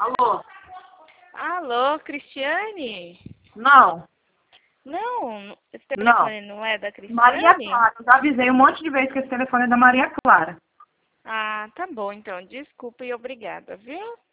Alô? Alô, Cristiane? Não, Não, esse não. telefone não é da Cristiane? Maria Clara. Eu já avisei um monte de vezes que esse telefone é da Maria Clara. Ah, tá bom então. Desculpa e obrigada, viu?